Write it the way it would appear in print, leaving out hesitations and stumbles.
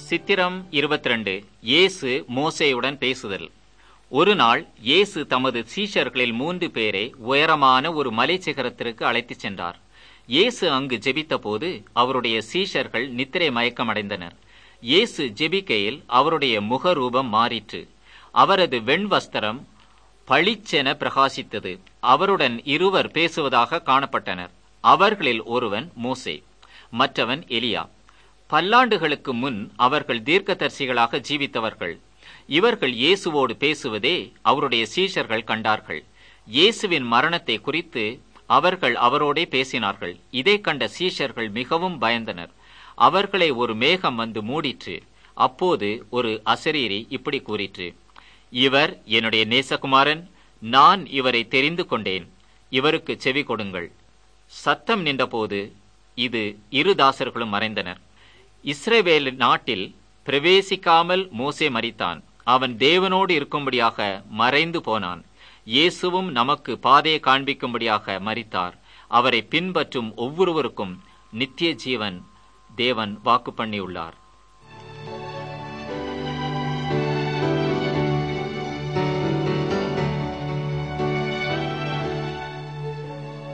சித்திரம் 22. இயேசு மோசேயுடன் பேசுதல். ஒரு நாள் இயேசு தமது சீஷர்களில் 3 பேரை உயரமான ஒரு மலை சிகரத்திற்கு அழைத்துச் சென்றார். இயேசு அங்கு ஜெபித்த போது அவருடைய சீஷர்கள் நித்திரை மயக்கமடைந்தனர். இயேசு ஜெபிக்கையில் அவருடைய முகரூபம் மாறிற்று. அவரது வெண்வஸ்திரம் பளிச்சென பிரகாசித்தது. அவருடன் இருவர் பேசுவதாக காணப்பட்டனர். அவர்களில் ஒருவன் மோசே, மற்றவன் எலியா. பல்லாண்டுகளுக்கு முன் அவர்கள் தீர்க்கதரிசிகளாக ஜீவித்தவர்கள். இவர்கள் இயேசுவோடு பேசுவதே அவருடைய சீஷர்கள் கண்டார்கள். இயேசுவின் மரணத்தை குறித்து அவர்கள் அவரோடே பேசினார்கள். இதை கண்ட சீஷர்கள் மிகவும் பயந்தனர். அவர்களை ஒரு மேகம் வந்து மூடிற்று. அப்போது ஒரு அசரீரி இப்படி கூறிற்று: இவர் என்னுடைய நேசகுமாரன், நான் இவரை தெரிந்து கொண்டேன், இவருக்கு செவி கொடுங்கள். சத்தம் நின்றபோது இது 2 தாசர்களும் மறைந்தனர். இஸ்ரவேல் நாட்டில் பிரவேசிக்காமல் மோசே மரித்தான். அவன் தேவனோடு இருக்கும்படியாக மறைந்து போனான். இயேசுவும் நமக்கு பாதையை காண்பிக்கும்படியாக மரித்தார். அவரை பின்பற்றும் ஒவ்வொருவருக்கும் நித்திய ஜீவன் தேவன் வாக்கு பண்ணியுள்ளார்.